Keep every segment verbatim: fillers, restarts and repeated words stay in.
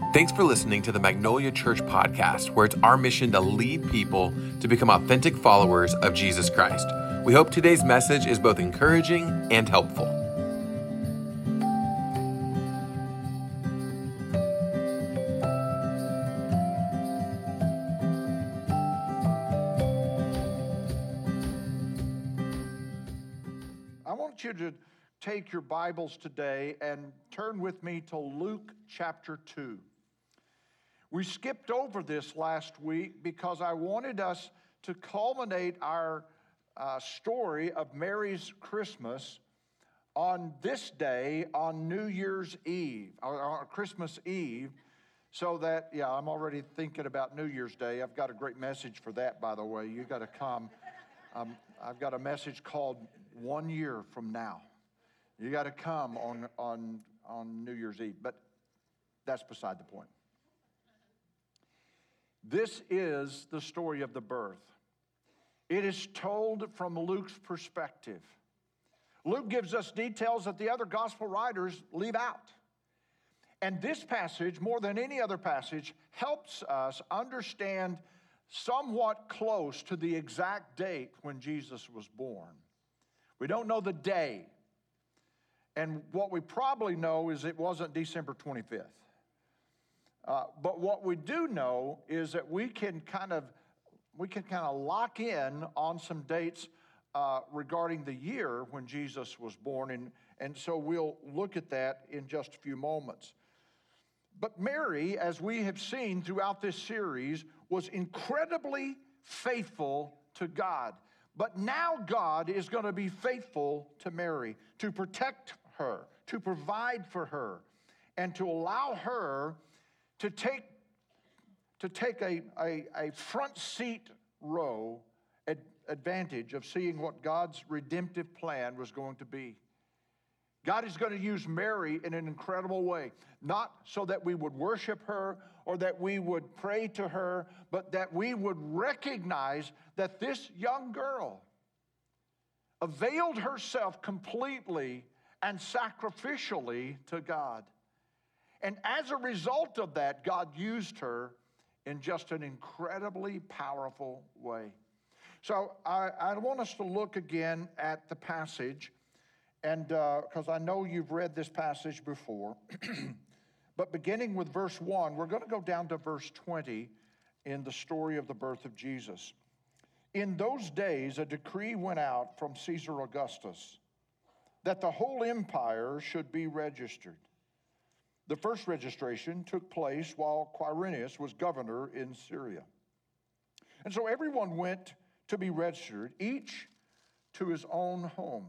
Thanks for listening to the Magnolia Church podcast, where it's our mission to lead people to become authentic followers of Jesus Christ. We hope today's message is both encouraging and helpful. I want you to take your Bibles today and turn with me to Luke chapter two. We skipped over this last week because I wanted us to culminate our uh, story of Mary's Christmas on this day, on New Year's Eve, or, or Christmas Eve, so that, yeah, I'm already thinking about New Year's Day. I've got a great message for that, by the way. You got to come. Um, I've got a message called One Year From Now. You got to come on, on, on New Year's Eve, but that's beside the point. This is the story of the birth. It is told from Luke's perspective. Luke gives us details that the other gospel writers leave out. And this passage, more than any other passage, helps us understand somewhat close to the exact date when Jesus was born. We don't know the day. And what we probably know is it wasn't December twenty-fifth. Uh, but what we do know is that we can kind of we can kind of lock in on some dates uh, regarding the year when Jesus was born, and, and so we'll look at that in just a few moments. But Mary, as we have seen throughout this series, was incredibly faithful to God. But now God is going to be faithful to Mary, to protect her, to provide for her, and to allow her to take, to take a, a, a front seat row ad, advantage of seeing what God's redemptive plan was going to be. God is going to use Mary in an incredible way, not so that we would worship her or that we would pray to her, but that we would recognize that this young girl availed herself completely and sacrificially to God. And as a result of that, God used her in just an incredibly powerful way. So I, I want us to look again at the passage, and because uh, I know you've read this passage before, but beginning with verse one, we're going to go down to verse twenty in the story of the birth of Jesus. In those days, a decree went out from Caesar Augustus that the whole empire should be registered. The first registration took place while Quirinius was governor in Syria. And so everyone went to be registered, each to his own home.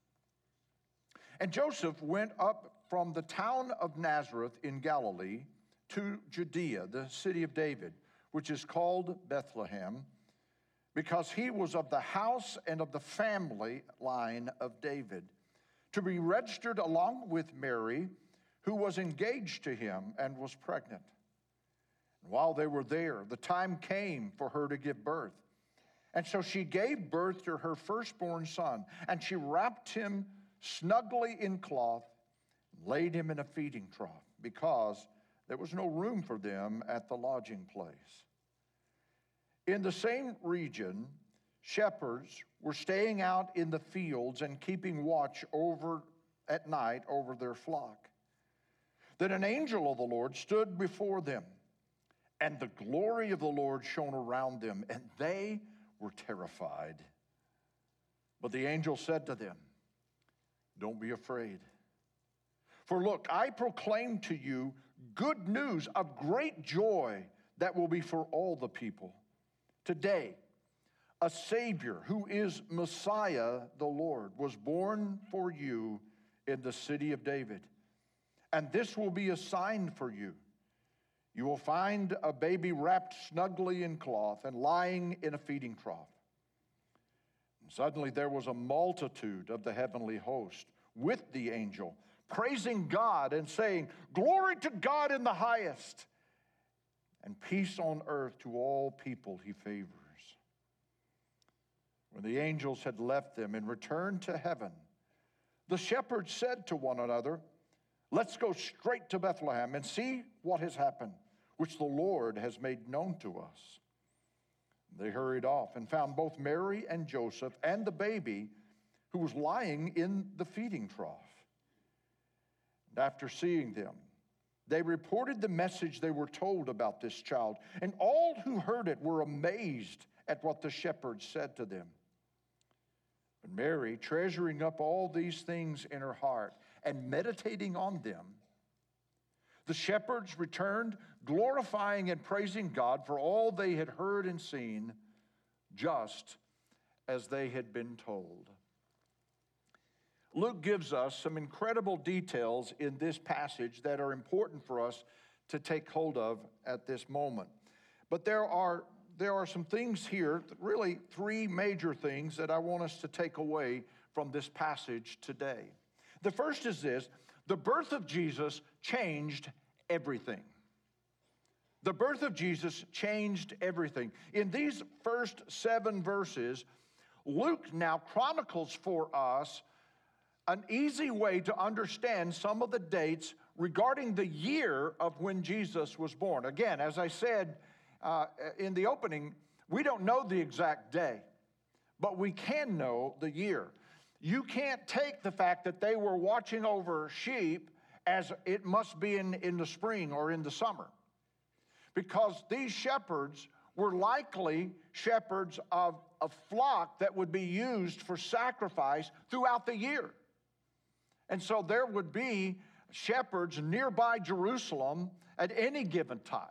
And Joseph went up from the town of Nazareth in Galilee to Judea, the city of David, which is called Bethlehem, because he was of the house and of the family line of David, to be registered along with Mary, who was engaged to him and was pregnant. And while they were there, the time came for her to give birth. And so she gave birth to her firstborn son, and she wrapped him snugly in cloth, and laid him in a feeding trough, because there was no room for them at the lodging place. In the same region, shepherds were staying out in the fields and keeping watch over at night over their flock. Then an angel of the Lord stood before them, and the glory of the Lord shone around them, and they were terrified. But the angel said to them, "Don't be afraid. For look, I proclaim to you good news of great joy that will be for all the people. Today, a Savior, who is Messiah the Lord, was born for you in the city of David. And this will be a sign for you. You will find a baby wrapped snugly in cloth and lying in a feeding trough." And suddenly there was a multitude of the heavenly host with the angel, praising God and saying, "Glory to God in the highest, and peace on earth to all people he favors." When the angels had left them and returned to heaven, the shepherds said to one another, Let's go straight to Bethlehem and see what has happened, which the Lord has made known to us." They hurried off and found both Mary and Joseph and the baby who was lying in the feeding trough. And after seeing them, they reported the message they were told about this child, and all who heard it were amazed at what the shepherds said to them. And Mary, treasuring up all these things in her heart and meditating on them, the shepherds returned, glorifying and praising God for all they had heard and seen, just as they had been told. Luke gives us some incredible details in this passage that are important for us to take hold of at this moment. But there are, there are some things here, really three major things that I want us to take away from this passage today. The first is this: the birth of Jesus changed everything. The birth of Jesus changed everything. In these first seven verses, Luke now chronicles for us an easy way to understand some of the dates regarding the year of when Jesus was born. Again, as I said uh, in the opening, we don't know the exact day, but we can know the year. You can't take the fact that they were watching over sheep as it must be in, in the spring or in the summer, because these shepherds were likely shepherds of a flock that would be used for sacrifice throughout the year. And so there would be shepherds nearby Jerusalem at any given time.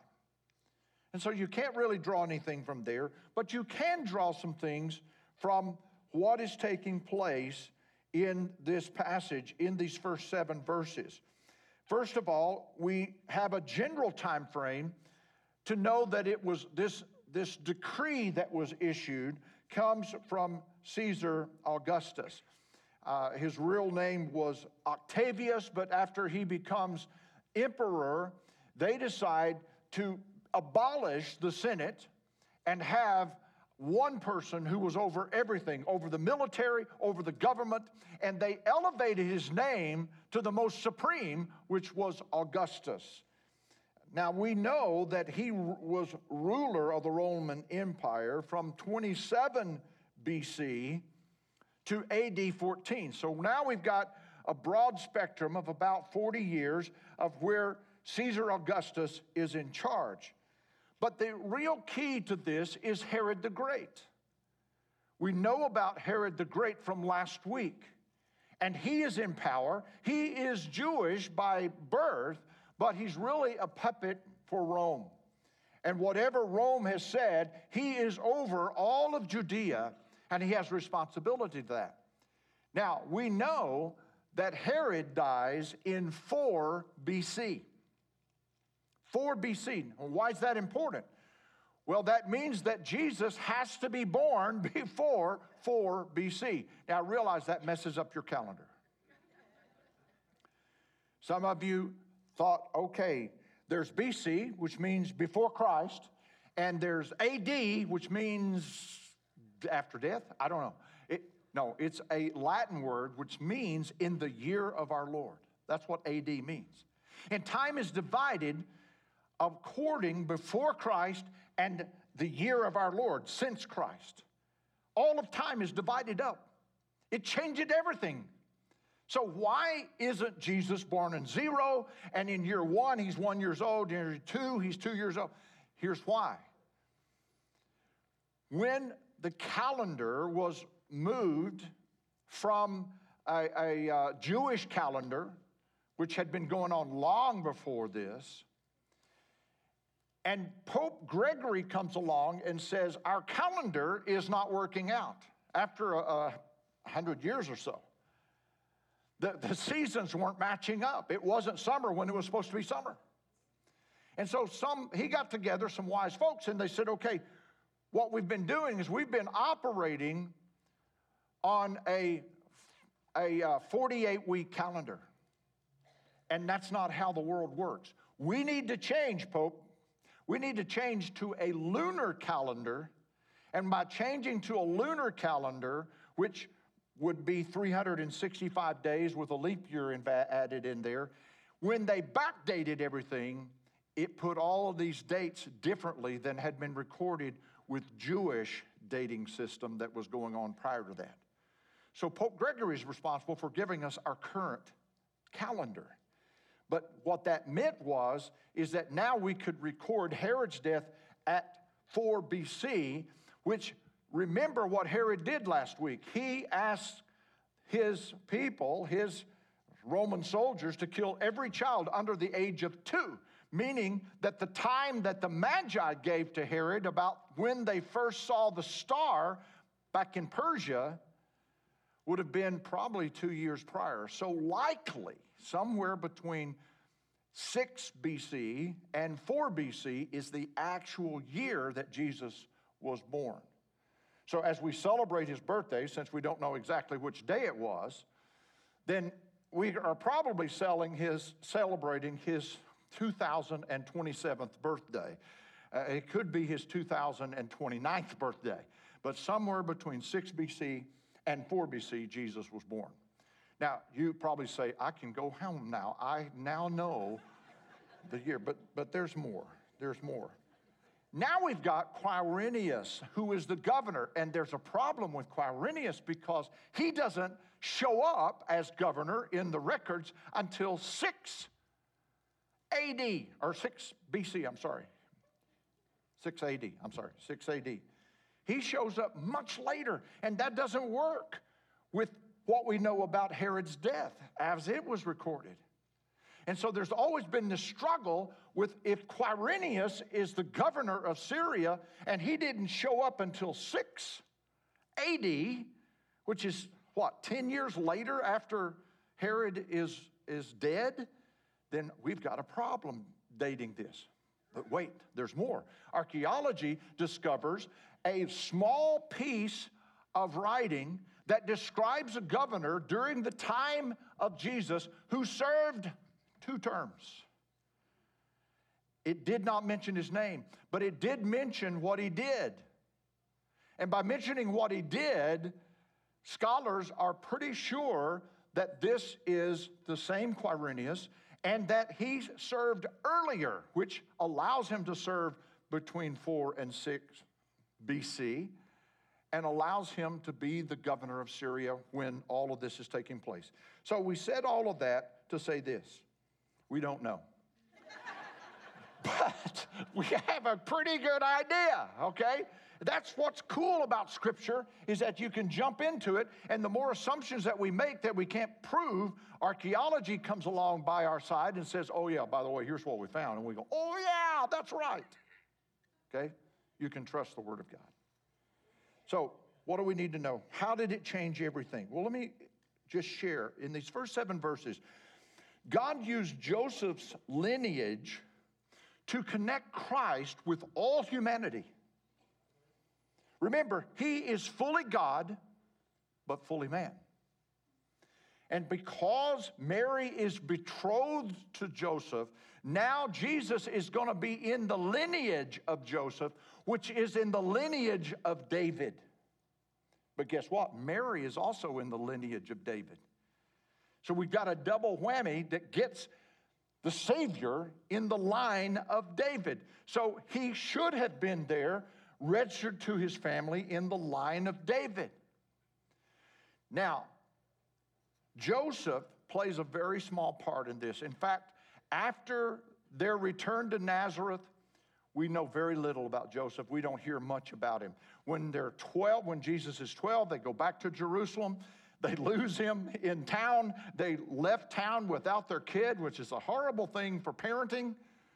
And so you can't really draw anything from there, but you can draw some things from what is taking place in this passage, in these first seven verses. First of all, we have a general time frame to know that it was this, this decree that was issued comes from Caesar Augustus. Uh, his real name was Octavius, but after he becomes emperor, they decide to abolish the Senate and have one person who was over everything, over the military, over the government, and they elevated his name to the most supreme, which was Augustus. Now, we know that he was ruler of the Roman Empire from twenty-seven B C to A D fourteen. So now we've got a broad spectrum of about forty years of where Caesar Augustus is in charge. But the real key to this is Herod the Great. We know about Herod the Great from last week, and he is in power. He is Jewish by birth, but he's really a puppet for Rome. And whatever Rome has said, he is over all of Judea, and he has responsibility to that. Now, we know that Herod dies in four B C. four B C. Why is that important? Well, that means that Jesus has to be born before four B C. Now, realize that messes up your calendar. Some of you thought, okay, there's B C, which means before Christ, and there's A D, which means after death. I don't know. It, no, it's a Latin word which means in the year of our Lord. That's what A D means. And time is divided according before Christ and the year of our Lord since Christ. All of time is divided up. It changed everything. So why isn't Jesus born in zero, and in year one he's one years old, in year two he's two years old? Here's why. When the calendar was moved from a, a uh, Jewish calendar, which had been going on long before this, and Pope Gregory comes along and says, our calendar is not working out after a, a hundred years or so. The, the seasons weren't matching up. It wasn't summer when it was supposed to be summer. And so some he got together some wise folks, and they said, okay, what we've been doing is we've been operating on a, a uh, forty-eight week calendar. And that's not how the world works. We need to change, Pope. We need to change to a lunar calendar. And by changing to a lunar calendar, which would be three hundred sixty-five days with a leap year in, added in there, when they backdated everything, it put all of these dates differently than had been recorded with Jewish dating system that was going on prior to that. So Pope Gregory is responsible for giving us our current calendar. But what that meant was, is that now we could record Herod's death at four B C, which, remember what Herod did last week. He asked his people, his Roman soldiers, to kill every child under the age of two, meaning that the time that the Magi gave to Herod about when they first saw the star back in Persia would have been probably two years prior. So likely, somewhere between six B C and four B C is the actual year that Jesus was born. So as we celebrate his birthday, since we don't know exactly which day it was, then we are probably selling his, celebrating his two thousand twenty-seventh birthday. Uh, it could be his two thousand twenty-ninth birthday, but somewhere between six B C and four B C, Jesus was born. Now, you probably say, I can go home now. I now know the year, but, but there's more. There's more. Now we've got Quirinius, who is the governor, and there's a problem with Quirinius because he doesn't show up as governor in the records until six A D, or six B C, I'm sorry. six A D, I'm sorry, six A D. He shows up much later, and that doesn't work with what we know about Herod's death as it was recorded. And so there's always been this struggle with if Quirinius is the governor of Syria and he didn't show up until six A D, which is what, ten years later after Herod is, is dead, then we've got a problem dating this. But wait, there's more. Archaeology discovers a small piece of writing that describes a governor during the time of Jesus who served two terms. It did not mention his name, but it did mention what he did. And by mentioning what he did, scholars are pretty sure that this is the same Quirinius and that he served earlier, which allows him to serve between four and six B C and allows him to be the governor of Syria when all of this is taking place. So we said all of that to say this. We don't know. But we have a pretty good idea, okay? That's what's cool about Scripture, is that you can jump into it, and the more assumptions that we make that we can't prove, archaeology comes along by our side and says, oh yeah, by the way, here's what we found. And we go, oh yeah, that's right. Okay? You can trust the Word of God. So what do we need to know? How did it change everything? Well, let me just share. In these first seven verses, God used Joseph's lineage to connect Christ with all humanity. Remember, he is fully God, but fully man. And because Mary is betrothed to Joseph, now Jesus is going to be in the lineage of Joseph, which is in the lineage of David. But guess what? Mary is also in the lineage of David. So we've got a double whammy that gets the Savior in the line of David. So he should have been there, registered to his family in the line of David. Now, Joseph plays a very small part in this. In fact, after their return to Nazareth, we know very little about Joseph. We don't hear much about him. When they're twelve, when Jesus is twelve, they go back to Jerusalem. They lose him in town. They left town without their kid, which is a horrible thing for parenting.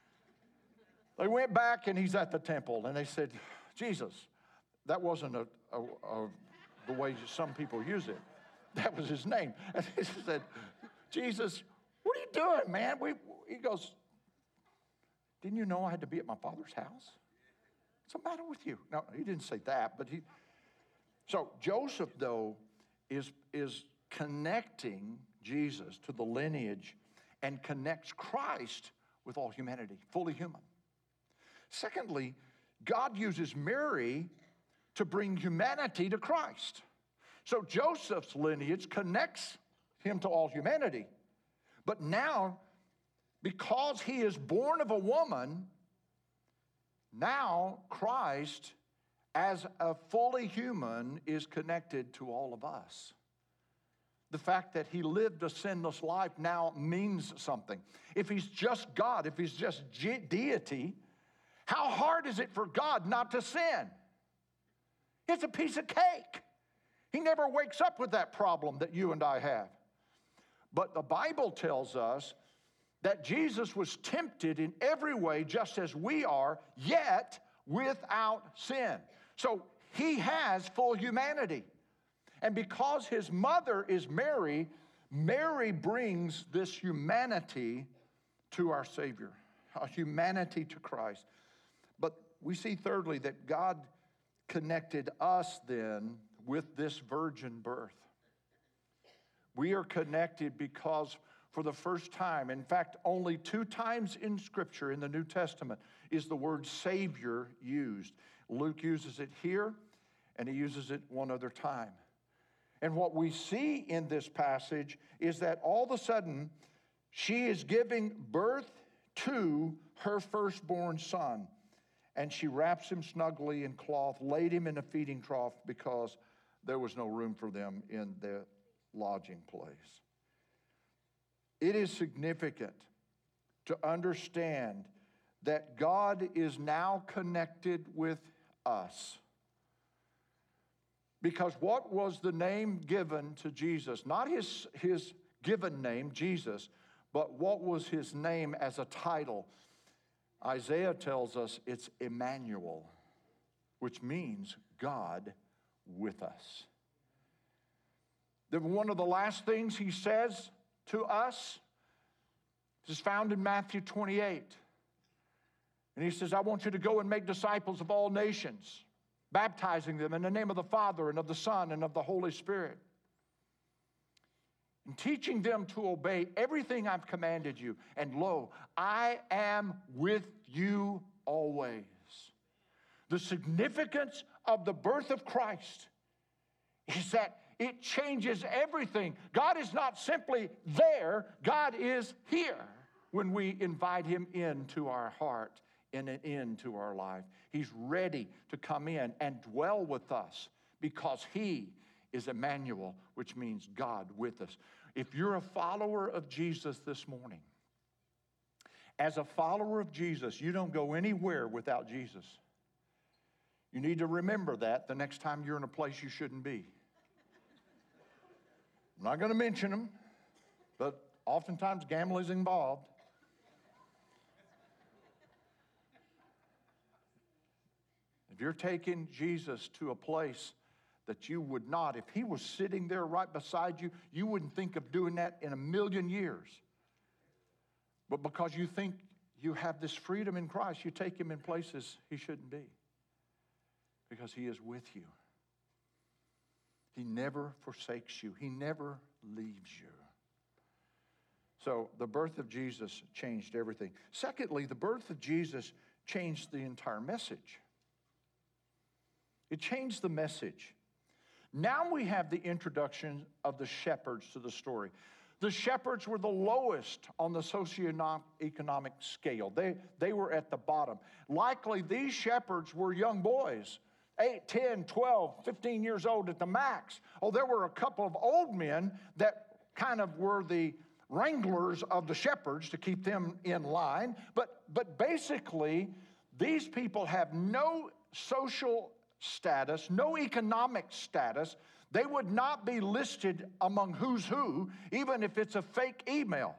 They went back and he's at the temple. And they said, Jesus, that wasn't a, a, a, the way some people use it. That was his name. And he said, Jesus, what are you doing, man? We, he goes, didn't you know I had to be at my Father's house? What's the matter with you? No, he didn't say that, but he. So Joseph, though, is, is connecting Jesus to the lineage and connects Christ with all humanity, fully human. Secondly, God uses Mary to bring humanity to Christ. So Joseph's lineage connects him to all humanity. But now because he is born of a woman, now Christ, as a fully human, is connected to all of us. The fact that he lived a sinless life now means something. If he's just God, if he's just deity, how hard is it for God not to sin? It's a piece of cake. He never wakes up with that problem that you and I have. But the Bible tells us that Jesus was tempted in every way just as we are, yet without sin. So he has full humanity. And because his mother is Mary, Mary brings this humanity to our Savior, a humanity to Christ. But we see thirdly that God connected us then with this virgin birth. We are connected because for the first time, in fact, only two times in Scripture in the New Testament is the word Savior used. Luke uses it here, and he uses it one other time. And what we see in this passage is that all of a sudden, she is giving birth to her firstborn son. And she wraps him snugly in cloth, laid him in a feeding trough because there was no room for them in the lodging place. It is significant to understand that God is now connected with us. Because what was the name given to Jesus? Not his, his given name, Jesus, but what was his name as a title? Isaiah tells us it's Emmanuel, which means God with us. Then one of the last things he says to us is found in Matthew twenty-eight. And he says, I want you to go and make disciples of all nations, baptizing them in the name of the Father and of the Son and of the Holy Spirit, and teaching them to obey everything I've commanded you. And lo, I am with you always. The significance of the birth of Christ is that it changes everything. God is not simply there, God is here when we invite him into our heart and into our life. He's ready to come in and dwell with us because he is Emmanuel, which means God with us. If you're a follower of Jesus this morning, as a follower of Jesus, you don't go anywhere without Jesus. You need to remember that the next time you're in a place you shouldn't be. I'm not going to mention them, but oftentimes gambling is involved. If you're taking Jesus to a place that you would not, if he was sitting there right beside you, you wouldn't think of doing that in a million years. But because you think you have this freedom in Christ, you take him in places he shouldn't be. Because he is with you. He never forsakes you. He never leaves you. So the birth of Jesus changed everything. Secondly, the birth of Jesus changed the entire message. It changed the message. Now we have the introduction of the shepherds to the story. The shepherds were the lowest on the socioeconomic scale. They, they were at the bottom. Likely these shepherds were young boys, eight, ten, twelve, fifteen years old at the max. Oh, there were a couple of old men that kind of were the wranglers of the shepherds to keep them in line. But, but basically, these people have no social status, no economic status. They would not be listed among who's who, even if it's a fake email.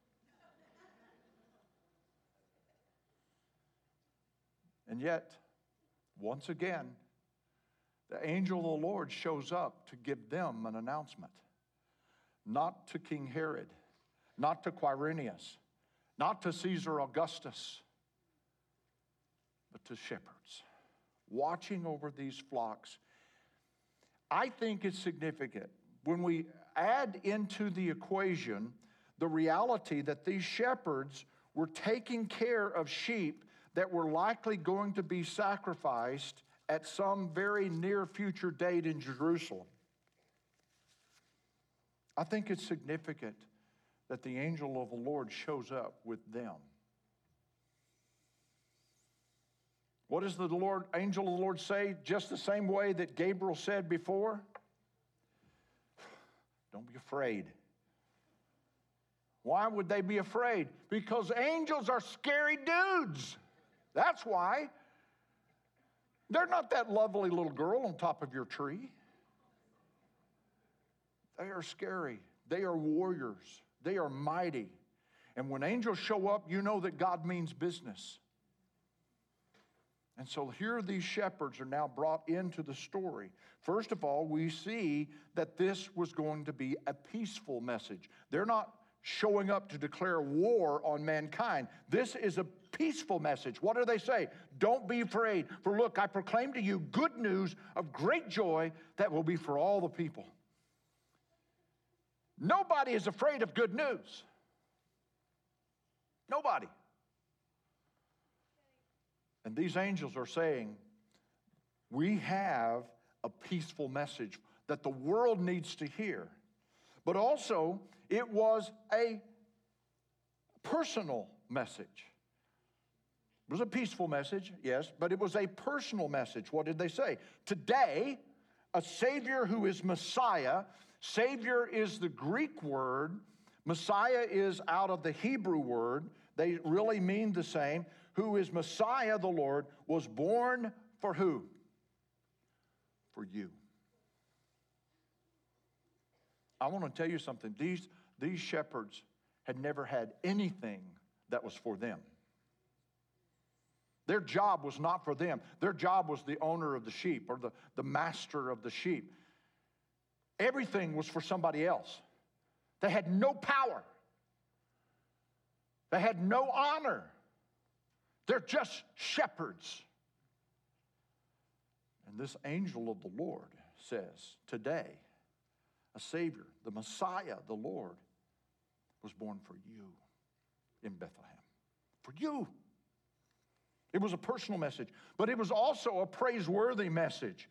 And yet, once again, the angel of the Lord shows up to give them an announcement. Not to King Herod, not to Quirinius, not to Caesar Augustus, but to shepherds watching over these flocks. I think it's significant when we add into the equation the reality that these shepherds were taking care of sheep that were likely going to be sacrificed at some very near future date in Jerusalem. I think it's significant that the angel of the Lord shows up with them. What does the Lord, angel of the Lord say? Just the same way that Gabriel said before. Don't be afraid. Why would they be afraid? Because angels are scary dudes. That's why. They're not that lovely little girl on top of your tree. They are scary. They are warriors. They are mighty. And when angels show up, you know that God means business. And so here these shepherds are now brought into the story. First of all, we see that this was going to be a peaceful message. They're not showing up to declare war on mankind. This is a peaceful message. What do they say? Don't be afraid, for look, I proclaim to you good news of great joy that will be for all the people. Nobody is afraid of good news. Nobody. And these angels are saying, we have a peaceful message that the world needs to hear. But also, it was a personal message. It was a peaceful message, yes, but it was a personal message. What did they say? Today, a Savior who is Messiah. Savior is the Greek word. Messiah is out of the Hebrew word. They really mean the same. Who is Messiah, the Lord, was born for who? For you. I want to tell you something. These, these shepherds had never had anything that was for them. Their job was not for them. Their job was the owner of the sheep or the, the master of the sheep. Everything was for somebody else. They had no power. They had no honor. They're just shepherds. And this angel of the Lord says, today, a Savior, the Messiah, the Lord, was born for you in Bethlehem. For you. It was a personal message, but it was also a praiseworthy message.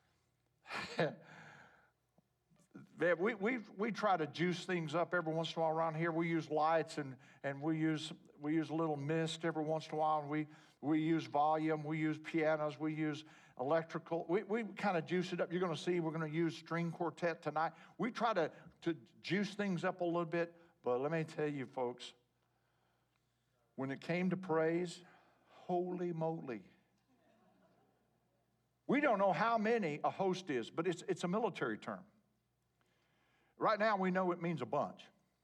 we, we, we try to juice things up every once in a while around here. We use lights and, and we use we use a little mist every once in a while. And we, we use volume. We use pianos. We use electrical. We, we kind of juice it up. You're going to see we're going to use string quartet tonight. We try to, to juice things up a little bit. But let me tell you, folks, when it came to praise, holy moly. We don't know how many a host is, but it's, it's a military term. Right now, we know it means a bunch.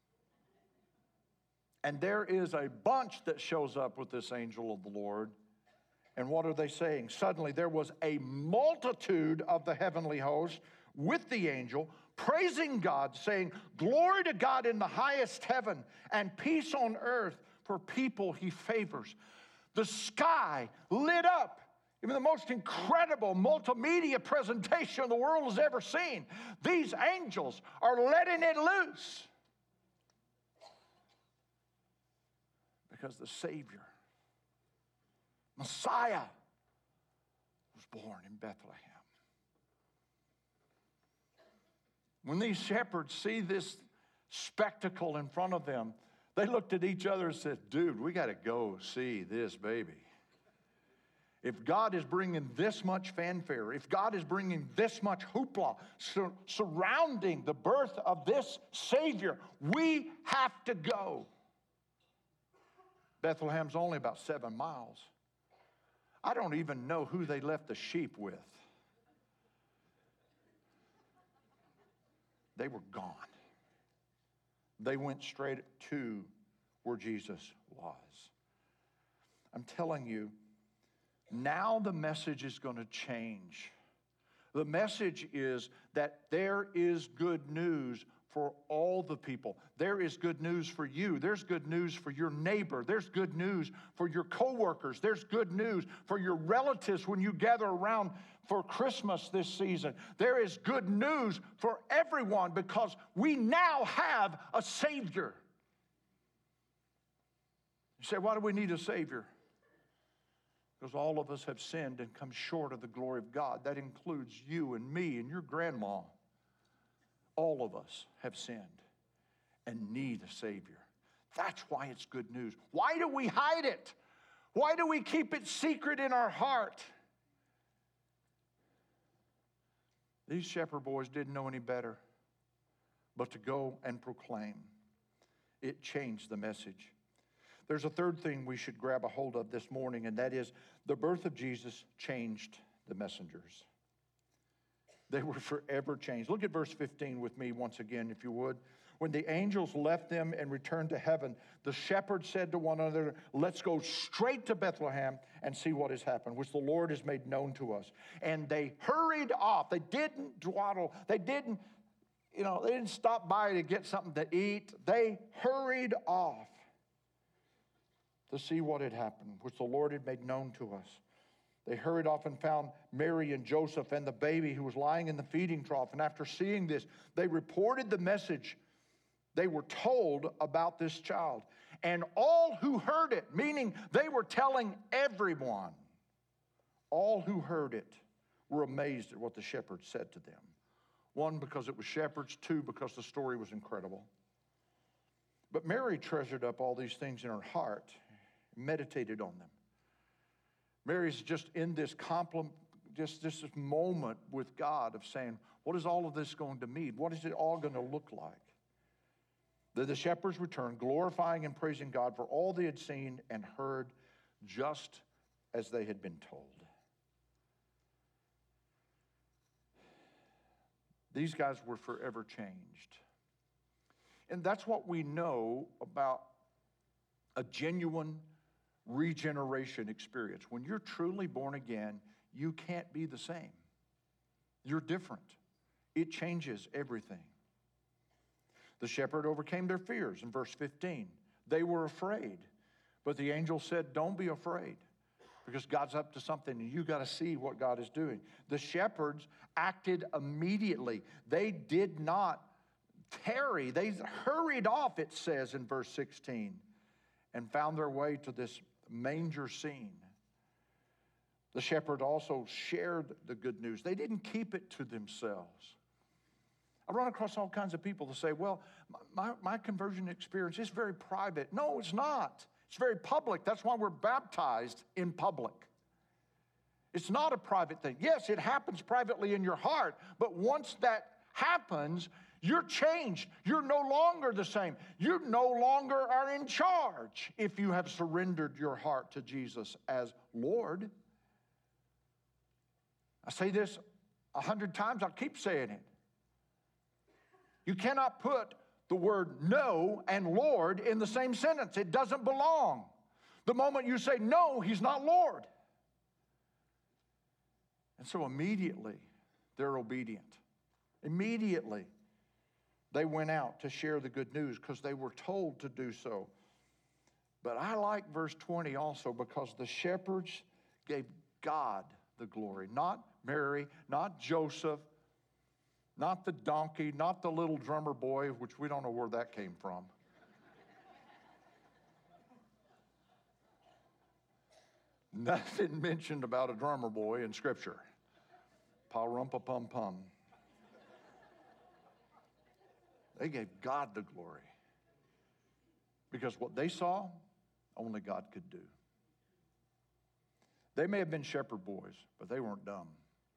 And there is a bunch that shows up with this angel of the Lord. And what are they saying? Suddenly, there was a multitude of the heavenly host with the angel, praising God, saying, glory to God in the highest heaven, and peace on earth for people he favors. The sky lit up. Even the most incredible multimedia presentation the world has ever seen. These angels are letting it loose. Because the Savior, Messiah, was born in Bethlehem. When these shepherds see this spectacle in front of them, they looked at each other and said, dude, we got to go see this baby. If God is bringing this much fanfare, if God is bringing this much hoopla sur- surrounding the birth of this Savior, we have to go. Bethlehem's only about seven miles. I don't even know who they left the sheep with. They were gone. They went straight to where Jesus was. I'm telling you, now the message is going to change. The message is that there is good news for all the people. There is good news for you. There's good news for your neighbor. There's good news for your coworkers. There's good news for your relatives when you gather around for Christmas this season. There is good news for everyone because we now have a Savior. You say, why do we need a Savior? Because all of us have sinned and come short of the glory of God. That includes you and me and your grandma. All of us have sinned. and need a Savior. That's why it's good news. Why do we hide it? Why do we keep it secret in our heart? These shepherd boys didn't know any better but to go and proclaim. It changed the message. There's a third thing we should grab a hold of this morning, and that is the birth of Jesus changed the messengers. They were forever changed. Look at verse fifteen with me once again, if you would. When the angels left them and returned to heaven, the shepherds said to one another, let's go straight to Bethlehem and see what has happened, which the Lord has made known to us. And they hurried off. They didn't dawdle. They didn't, you know, they didn't stop by to get something to eat. They hurried off to see what had happened, which the Lord had made known to us. They hurried off and found Mary and Joseph and the baby who was lying in the feeding trough. And after seeing this, they reported the message they were told about this child. And all who heard it, meaning they were telling everyone, all who heard it were amazed at what the shepherds said to them. One, because it was shepherds. Two, because the story was incredible. But Mary treasured up all these things in her heart, meditated on them. Mary's just in this compliment, just this moment with God of saying, what is all of this going to mean? What is it all going to look like? Then the shepherds returned, glorifying and praising God for all they had seen and heard, just as they had been told. These guys were forever changed. And that's what we know about a genuine regeneration experience. When you're truly born again, you can't be the same. You're different. It changes everything. The shepherd overcame their fears in verse fifteen. They were afraid, but the angel said, don't be afraid, because God's up to something and you got to see what God is doing. The shepherds acted immediately. They did not tarry. They hurried off, it says in verse sixteen, and found their way to this manger scene. The shepherd also shared the good news. They didn't keep it to themselves. I run across all kinds of people that say, well, my, my conversion experience is very private. No, it's not. It's very public. That's why we're baptized in public. It's not a private thing. Yes, it happens privately in your heart, but once that happens, you're changed. You're no longer the same. You no longer are in charge if you have surrendered your heart to Jesus as Lord. I say this a hundred times. I'll keep saying it. You cannot put the word no and Lord in the same sentence. It doesn't belong. The moment you say no, he's not Lord. And so immediately they're obedient. Immediately they went out to share the good news because they were told to do so. But I like verse twenty also because the shepherds gave God the glory, not Mary, not Joseph, not the donkey, not the little drummer boy, which we don't know where that came from. Nothing mentioned about a drummer boy in Scripture. Pa-rum-pa-pum-pum. They gave God the glory. Because what they saw, only God could do. They may have been shepherd boys, but they weren't dumb.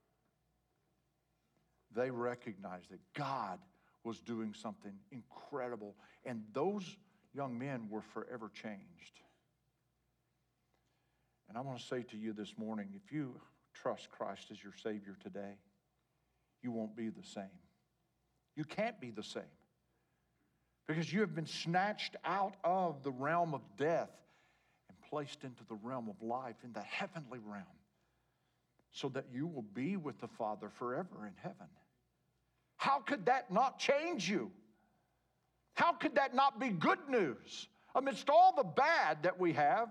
They recognized that God was doing something incredible, and those young men were forever changed. And I want to say to you this morning, if you trust Christ as your Savior today, you won't be the same. You can't be the same. Because you have been snatched out of the realm of death and placed into the realm of life, in the heavenly realm, so that you will be with the Father forever in heaven. How could that not change you? How could that not be good news? Amidst all the bad that we have,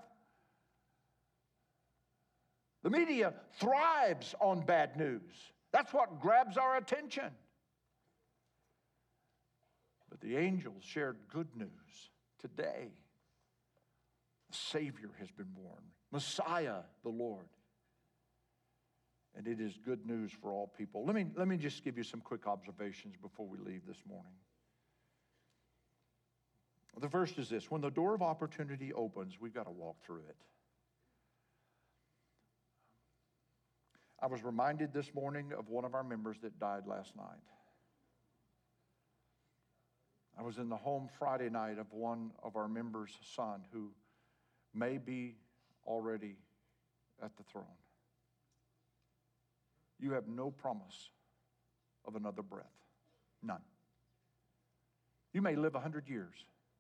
the media thrives on bad news. That's what grabs our attention. But the angels shared good news. Today, the Savior has been born, Messiah, the Lord. And it is good news for all people. Let me, let me just give you some quick observations before we leave this morning. The first is this: when the door of opportunity opens, we've got to walk through it. I was reminded this morning of one of our members that died last night. I was in the home Friday night of one of our members' son who may be already at the throne. You have no promise of another breath. None. You may live a hundred years,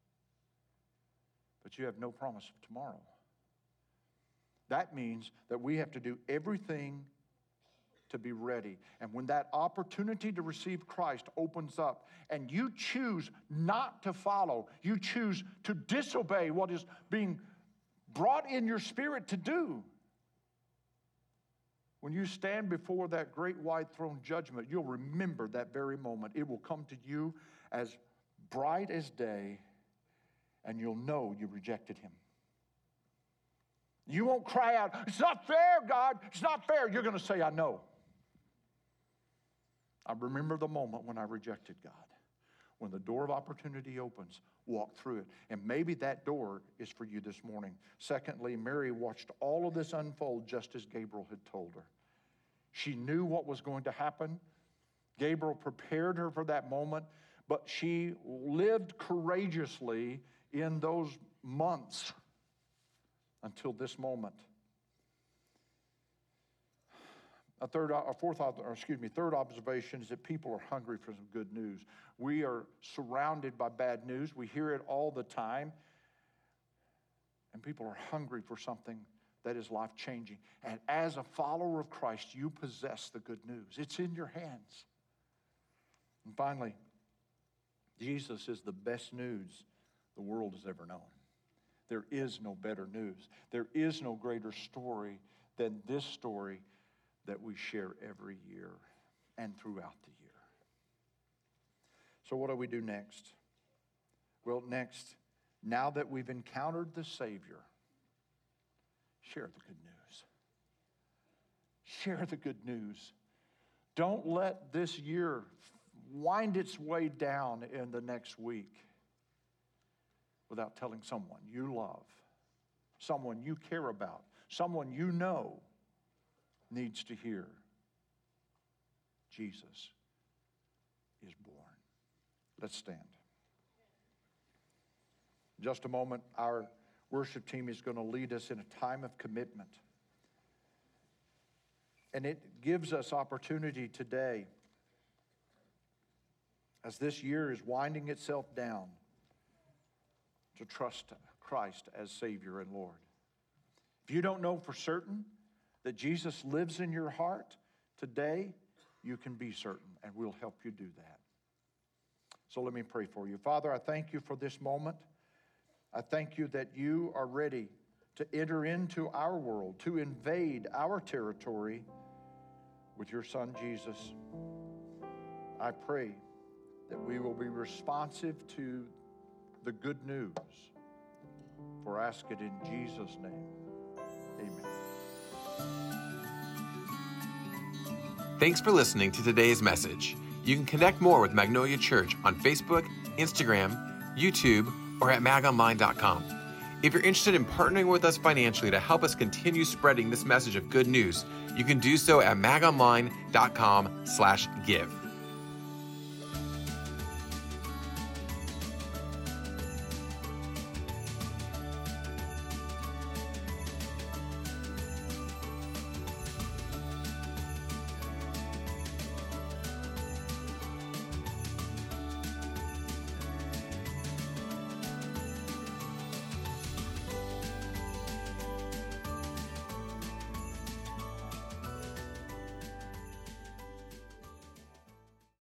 but you have no promise of tomorrow. That means that we have to do everything to be ready. And when that opportunity to receive Christ opens up and you choose not to follow, you choose to disobey what is being brought in your spirit to do, when you stand before that great white throne judgment, you'll remember that very moment. It will come to you as bright as day, and you'll know you rejected him. You won't cry out, "It's not fair, God. It's not fair." You're going to say, "I know. I remember the moment when I rejected God." When the door of opportunity opens, walk through it. And maybe that door is for you this morning. Secondly, Mary watched all of this unfold just as Gabriel had told her. She knew what was going to happen. Gabriel prepared her for that moment, but she lived courageously in those months until this moment. A third, a fourth, or excuse me, third observation is that people are hungry for some good news. We are surrounded by bad news. We hear it all the time. And people are hungry for something that is life-changing. And as a follower of Christ, you possess the good news. It's in your hands. And finally, Jesus is the best news the world has ever known. There is no better news. There is no greater story than this story that we share every year and throughout the year. So what do we do next? Well, next, now that we've encountered the Savior, share the good news. Share the good news. Don't let this year wind its way down in the next week without telling someone you love, someone you care about, someone you know needs to hear Jesus is born. Let's stand. In just a moment, our worship team is going to lead us in a time of commitment. And it gives us opportunity today, as this year is winding itself down, to trust Christ as Savior and Lord. If you don't know for certain that Jesus lives in your heart, today you can be certain, and we'll help you do that. So let me pray for you. Father, I thank you for this moment. I thank you that you are ready to enter into our world, to invade our territory with your Son, Jesus. I pray that we will be responsive to the good news, for I ask it in Jesus' name. Amen. Thanks for listening to today's message. You can connect more with Magnolia Church on Facebook, Instagram, YouTube, or at mag online dot com. If you're interested in partnering with us financially to help us continue spreading this message of good news, you can do so at mag online dot com slash give.